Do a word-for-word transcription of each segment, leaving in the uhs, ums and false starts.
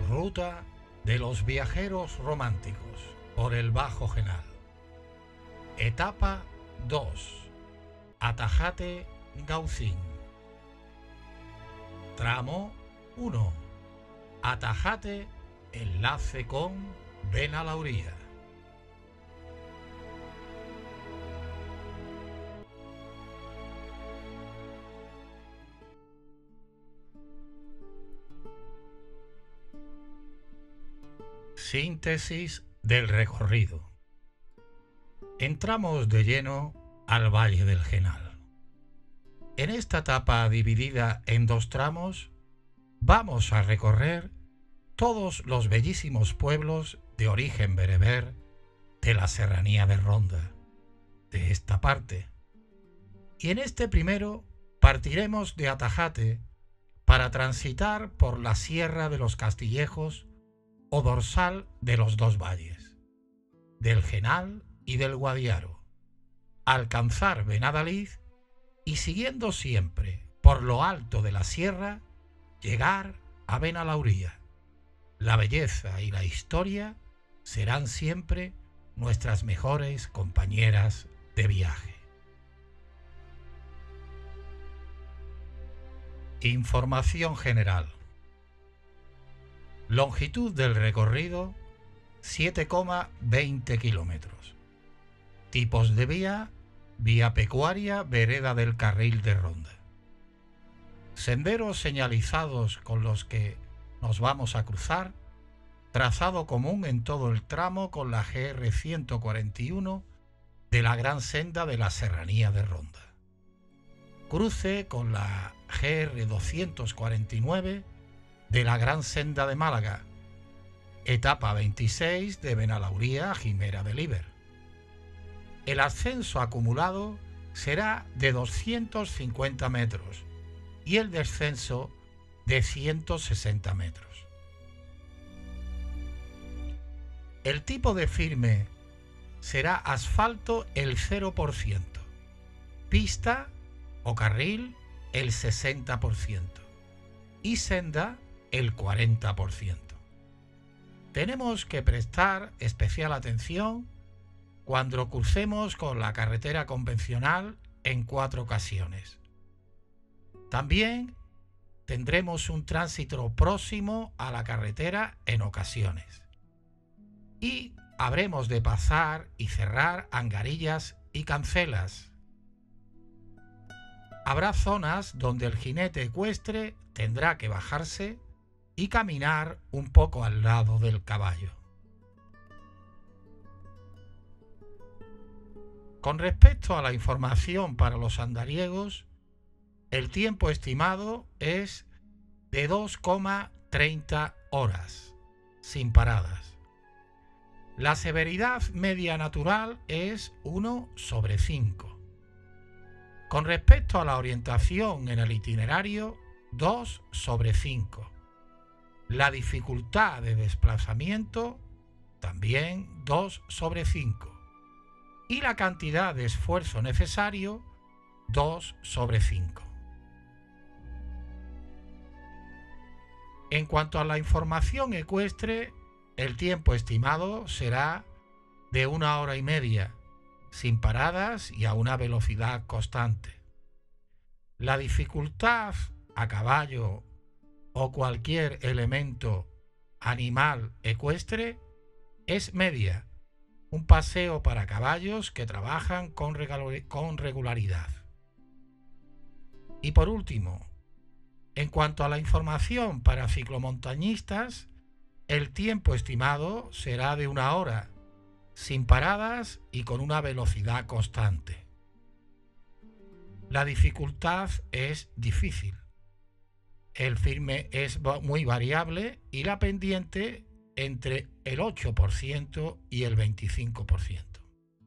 Ruta de los viajeros románticos por el Bajo Genal. Etapa dos. Atajate-Gaucín. Tramo uno. Atajate, enlace con Benalauría. Síntesis del recorrido. Entramos de lleno al Valle del Genal. En esta etapa dividida en dos tramos, vamos a recorrer todos los bellísimos pueblos de origen bereber de la serranía de Ronda, de esta parte. Y en este primero partiremos de Atajate para transitar por la Sierra de los Castillejos o dorsal de los dos valles, del Genal y del Guadiaro, alcanzar Benadalid y, siguiendo siempre por lo alto de la sierra, llegar a Benalauría. La belleza y la historia serán siempre nuestras mejores compañeras de viaje. Información general. Longitud del recorrido siete coma veinte kilómetros. Tipos de vía: vía pecuaria, vereda del Carril de Ronda. Senderos señalizados con los que nos vamos a cruzar, trazado común en todo el tramo con la G R ciento cuarenta y uno de la Gran Senda de la Serranía de Ronda. Cruce con la G R doscientos cuarenta y nueve de la Gran Senda de Málaga, etapa veintiséis de Benalauría a Jimera del Iber. El ascenso acumulado será de doscientos cincuenta metros y el descenso de ciento sesenta metros. El tipo de firme será asfalto el cero por ciento, pista o carril el sesenta por ciento y senda el cuarenta por ciento. Tenemos que prestar especial atención cuando crucemos con la carretera convencional en cuatro ocasiones. También tendremos un tránsito próximo a la carretera en ocasiones. Y habremos de pasar y cerrar Angarillas y Cancelas. Habrá zonas donde el jinete ecuestre tendrá que bajarse y caminar un poco al lado del caballo. Con respecto a la información para los andariegos, el tiempo estimado es de dos coma treinta horas, sin paradas. La severidad media natural es uno sobre cinco. Con respecto a la orientación en el itinerario, dos sobre cinco. La dificultad de desplazamiento, también dos sobre cinco. Y la cantidad de esfuerzo necesario, dos sobre cinco. En cuanto a la información ecuestre, el tiempo estimado será de una hora y media, sin paradas y a una velocidad constante. La dificultad a caballo o cualquier elemento animal ecuestre es media, un paseo para caballos que trabajan con regularidad. Y por último, en cuanto a la información para ciclomontañistas, el tiempo estimado será de una hora, sin paradas y con una velocidad constante. La dificultad es difícil. El firme es muy variable y la pendiente entre el ocho por ciento y el veinticinco por ciento.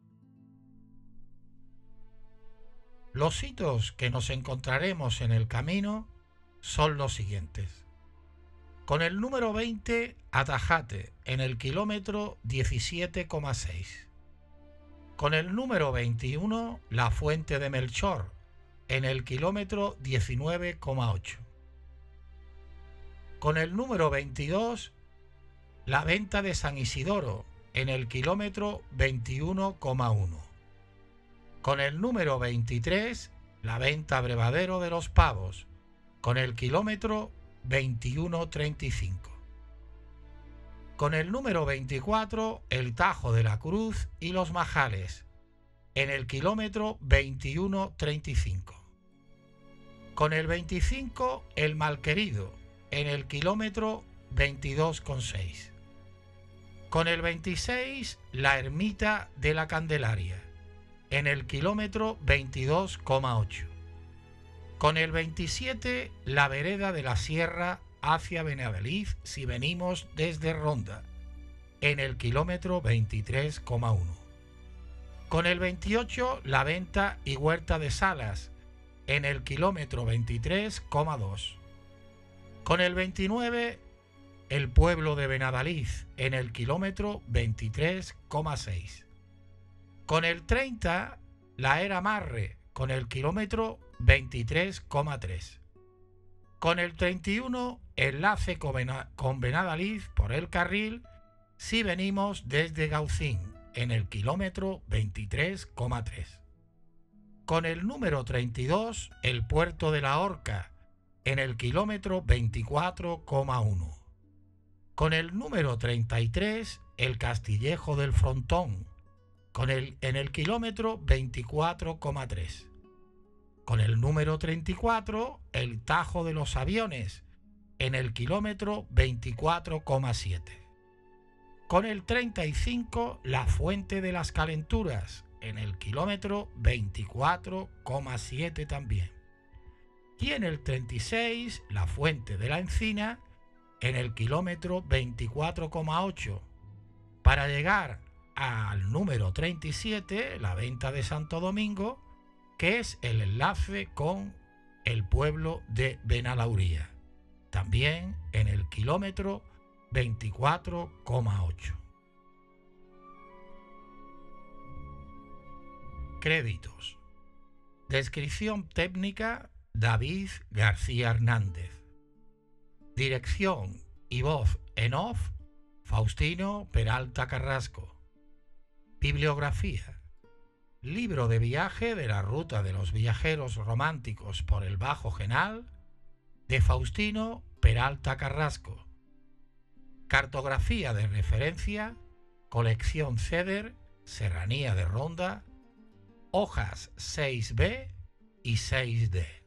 Los hitos que nos encontraremos en el camino son los siguientes. Con el número veinte, Atajate, en el kilómetro diecisiete coma seis. Con el número veintiuno, La Fuente de Melchor, en el kilómetro diecinueve coma ocho. Con el número veintidós, la venta de San Isidoro en el kilómetro veintiuno coma uno. Con el número veintitrés, la venta Abrevadero de los Pavos, con el kilómetro veintiuno coma treinta y cinco. Con el número veinticuatro, el Tajo de la Cruz y los Majales, en el kilómetro veintiuno coma treinta y cinco. Con el veinticinco, el Malquerido, en el kilómetro veintidós coma seis. Con el veintiséis, la Ermita de la Candelaria, en el kilómetro veintidós coma ocho. Con el veintisiete, la Vereda de la Sierra hacia Benaveliz si venimos desde Ronda, en el kilómetro veintitrés coma uno. Con el veintiocho, la Venta y Huerta de Salas, en el kilómetro veintitrés coma dos. Con el veintinueve, el pueblo de Benaveliz, en el kilómetro veintitrés coma seis. Con el treinta, la Era Marre, con el kilómetro veintitrés coma tres. Con el treinta y uno, enlace con Benaveliz por el carril si venimos desde Gaucín, en el kilómetro veintitrés coma tres. Con el número treinta y dos, el puerto de la Horca, en el kilómetro veinticuatro coma uno. Con el número treinta y tres, el Castillejo del Frontón, con el, en el kilómetro veinticuatro coma tres. Con el número treinta y cuatro, el Tajo de los Aviones, en el kilómetro veinticuatro coma siete. Con el treinta y cinco, la Fuente de las Calenturas, en el kilómetro veinticuatro coma siete también. Y en el treinta y seis, la Fuente de la Encina, en el kilómetro veinticuatro coma ocho, para llegar al número treinta y siete, la Venta de Santo Domingo, que es el enlace con el pueblo de Benalauría, también en el kilómetro veinticuatro coma ocho. Créditos. Descripción técnica, David García Hernández. Dirección y voz en off, Faustino Peralta Carrasco. Bibliografía. Libro de viaje de la ruta de los viajeros románticos por el Bajo Genal, de Faustino Peralta Carrasco. Cartografía de referencia, colección Ceder, Serranía de Ronda, hojas seis be y seis de.